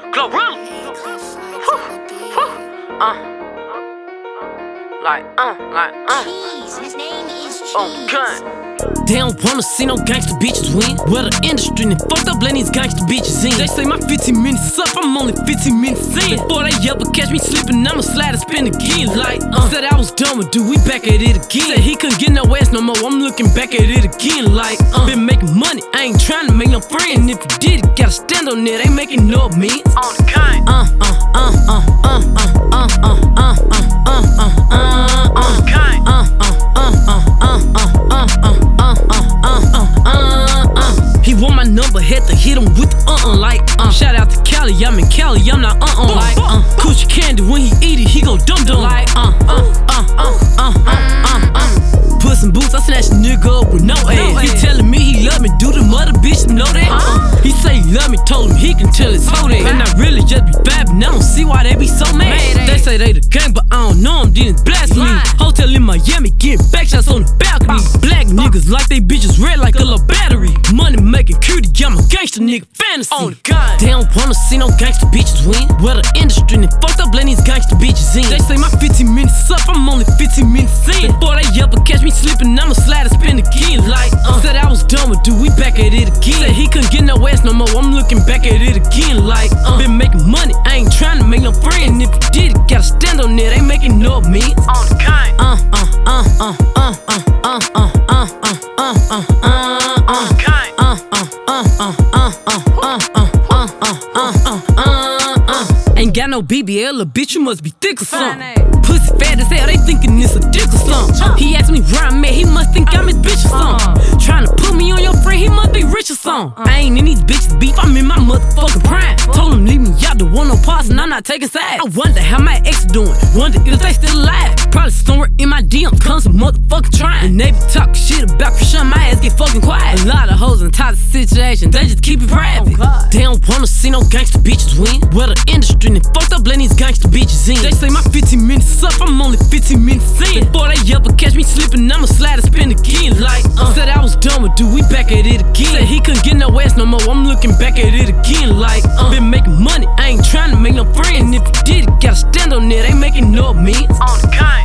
Glorilla. His name is Cheese. On gun. They don't wanna see no gangsta bitches win. Well, the industry and fucked up letting these gangsta bitches in. They say my 15 minutes up, I'm only 15 minutes in. Before they ever catch me slipping, I'ma slide and spin again. Said I was done with dude, we back at it again. Said he couldn't get no ass no more, I'm looking back at it again. Been making money, I ain't trying to make no friend. If you did it, gotta stand on it, ain't making no means. On the kind. He want my number, had to hit him with the Shout out to Cali, I'm in Cali, I'm not Coochie candy, when he eat it, he go dum-dum Puss in Boots, I snatch a nigga up with no ass. He telling me he love me, do the mother bitch know that? He say he love me, told him he can tell his hoe that. And I really just be vibing, I don't see why they be so mad. They say they the gang, but I don't know them, then it's blasphemy. Hotel in Miami, getting back shots on the balcony. Black niggas like they bitches red like a little battery. Money making cutie, I'm a gangster nigga fantasy. On the gun. They don't wanna see no gangster bitches win. Well, the industry and fucked up letting these gangster bitches in. They say my 15 minutes up, I'm only 15 minutes in. Before they ever catch me slipping, I'ma slide and spin again. Said I was done with dude, we back at it again. Said he couldn't get no ass no more, I'm looking back at it again. Been making money, I ain't trying to make no friend. If you did it, gotta stand on it, ain't making no means. On the kind. Ain't got no BBL, a bitch, you must be thick or something. Pussy fat as hell, they thinking it's a dick or something. He asked me where I'm at, he must think I'm his bitch or something. Tryna put me on your friend, he must be rich or something. I ain't in these bitches beef, I'm in my motherfucking prime. Told him leave me out, don't want no parts, and I'm not taking sides. I wonder how my ex doing, wonder if they still alive. Probably somewhere in my DMs, comes some motherfucking trying. And they be talking shit about Krishan, my ass get fucking quiet. A lot of hoes in toxic situations, they just keep it private. They don't wanna see no gangster bitches win. Well, the industry and fucked up letting these gangster bitches in. They say my 15 minutes up, I'm only 15 minutes in. Before they ever catch me slipping, I'ma slide and spin again. Said I was done with dude, we back at it again. Said he couldn't get no ass no more, I'm looking back at it again. Been making money, I ain't trying to make no friend. If you did it, gotta stand on it, ain't making no means. On the kind.